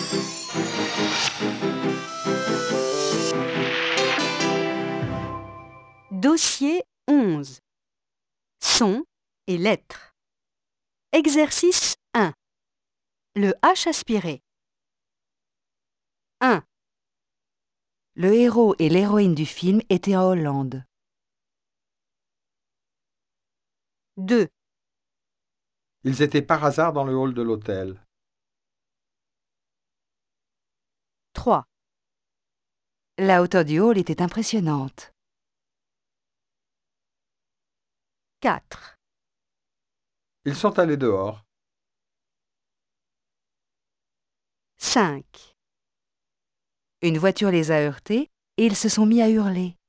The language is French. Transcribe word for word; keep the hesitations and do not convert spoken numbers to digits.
Dossier onze. Sons et lettres. Exercice un. Le H aspiré. un. Le héros et l'héroïne du film étaient en Hollande. deux. Ils étaient par hasard dans le hall de l'hôtel. trois. La hauteur du hall était impressionnante. quatre. Ils sont allés dehors. cinq. Une voiture les a heurtés et ils se sont mis à hurler.